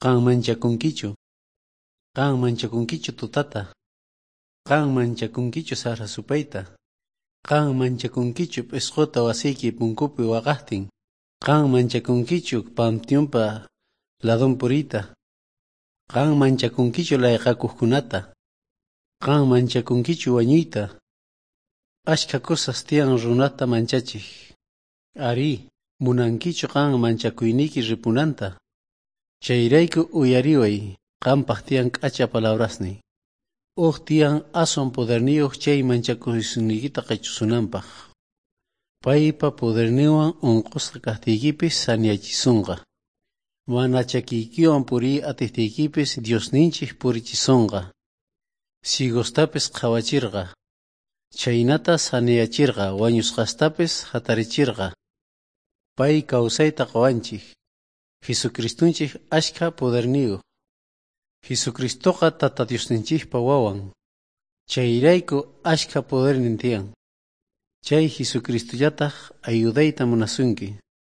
Qan manchakunkichu. Qan manchakunkichu tutata. Qan manchakunkichu sara supayta. Qan manchakunkichu p'isquta wasiyki punkupi waqaqtin. Qan manchakunkichu panteonpa ladon purita. Qan manchakunkichu layqakuqkunata. Qan manchakunkichu wañuyta. Ashka cosas tiyan runata manchachiq. Ari, munankichu qan manchakuyniki ripunanta. Chayrayku uyariway, qanpaq tiyan k'acha palabrasni. Tiyan aswan poderniyuq chay manchakuysnikita qaychusunanpaq. Paypa poderniwan unqusqa kaqtiykipis saneachisunqa. Mana chakiykiwan puri atiqtiykipis Diosninchik purichisunqa. Sigostapis qhawachirqa. Chaynata saneachirqa, wañusqastapis hatarichirqa. Pay kawsayta qawanchik. Jesucristunchik ashka poderniyuq. Jesucristoqa Tata Diosninchikpa wawan. Chayrayku ashka podernin tiyan. Chay Jesucristollataq ayudayta munasunki.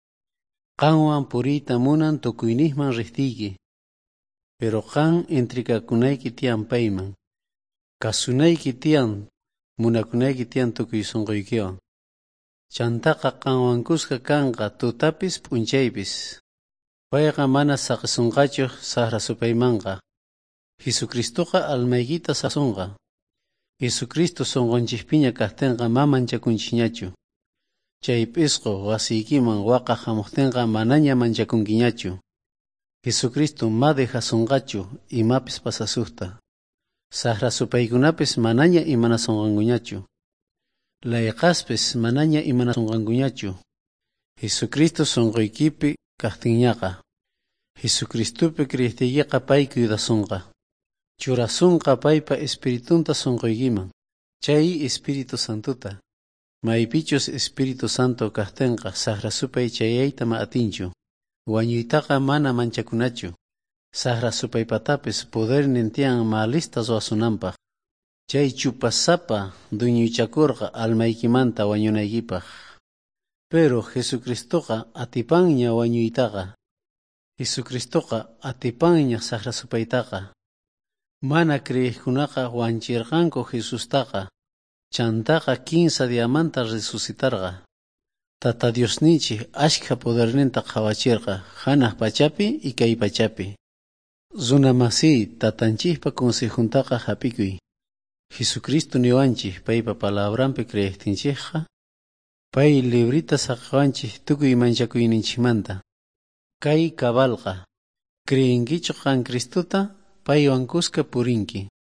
Qanwan puriyta munan tukuyniyman riqtiyki. Pero qan entregakunayki tiyan payman. Kasunayki tiyan, munakunayki tiyan tukuy sunquykiwan. Chantaqa qanwankusqa kanqa tutapis p'unchaypis. Payqa mana saqisunqachu saqra supaymanqa. Jesucristoqa almaykita sasunqa. Jesucristo sunqunchikpiña kaqtinqa mamanchakunchikñachu. Chay p'isqu wasiykiman waqaq hamuqtinqa manaña manchakunkiñachu. Jesucristo ma dejasunqachu imapis pasasuqta. Saqra supaykunapis manaña imanasunqankuñachu. Layqaspis manaña imanasunqankuñachu. Jesucristo sunquykipi kaqtinñaqa. Jesucristopi kriyiptiykiqa pay cuidasunqa. Churasunqa paypa espiritunta sunquykiman. Chay Espiritu Santuta. Maypichus Espiritu Santo kaqtinqa saqra supay chayayta ma atinchu. Wañuytaqa mana manchakunachu. Saqra supaypatapis podernin tiyan malistas wasunanpaq. Chay chupasapa duñuychakurqa almaykimanta wañunaykipaq. Pero Jesucristoqa atipanña wañuytaqa. Jesucristoqa atipanña saqra supaytaqa. Mana kriyiqkunaqa wanchirqanku Jesustaqa. Chantaqa 15 diamanta resucitarqa. Tata Diosninchik ashka poderninta qhawachirqa hanaq pachapi y kay pachapi. Runamasiy tatanchikpa consejuntaqa hap'ikuy. Jesucristo niwanchik paypa palabranpi kriyiqtinchikqa. Pay librita saqawanchik tukuy manchakuyninchikmanta. Kay kabalqa. Kriyinkichu qan Cristota paywan kuska purinki.